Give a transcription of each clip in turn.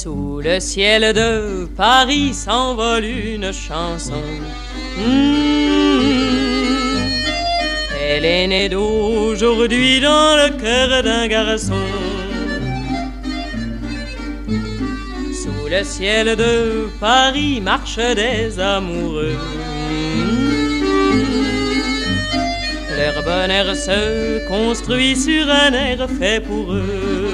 Sous le ciel de Paris s'envole une chanson. Elle est née d'aujourd'hui dans le cœur d'un garçon. Sous le ciel de Paris marchent des amoureux. Leur bonheur se construit sur un air fait pour eux.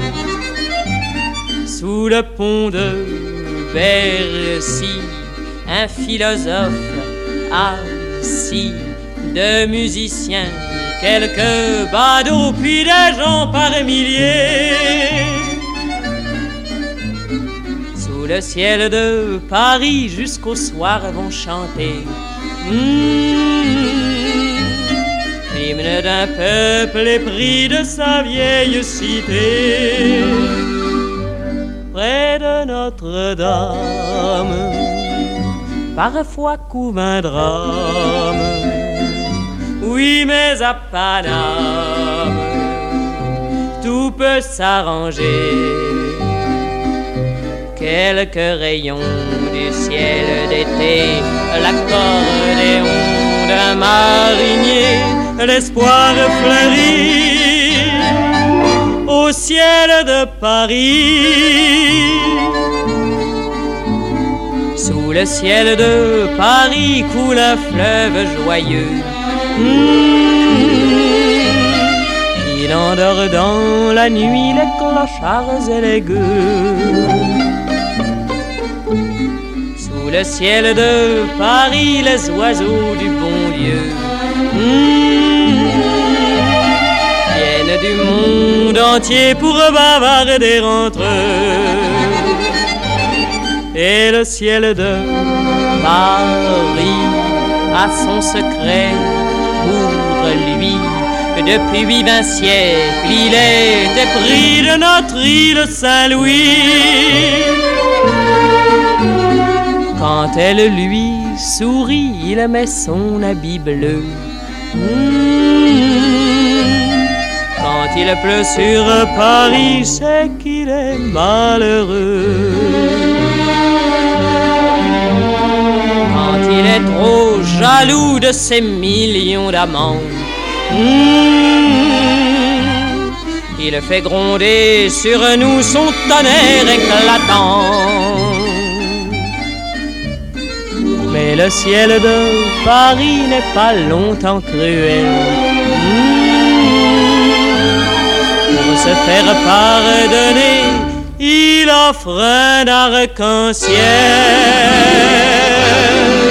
Sous le pont de Bercy, un philosophe assis, de musiciens, quelques badauds, puis des gens par milliers. Sous le ciel de Paris, jusqu'au soir vont chanter l'hymne d'un peuple épris de sa vieille cité. Près de Notre-Dame, parfois couve un drame. Oui, mais à Paname, tout peut s'arranger. Quelques rayons du ciel d'été, l'accordéon d'un marinier, l'espoir fleurit au ciel de Paris. Sous le ciel de Paris coule un fleuve joyeux. Il endort dans la nuit les clochards et les gueux. Sous le ciel de Paris, les oiseaux du bon Dieu viennent du monde entier pour bavarder entre eux. Et le ciel de Paris a son secret pour lui. Depuis 20 siècles, il est épris de notre île Saint-Louis. Quand elle lui sourit, il met son habit bleu. Quand il pleut sur Paris, c'est qu'il est malheureux. Quand il est trop jaloux de ses millions d'amants, il fait gronder sur nous son tonnerre éclatant. Mais le ciel de Paris n'est pas longtemps cruel. Pour se faire pardonner, il offre un arc-en-ciel.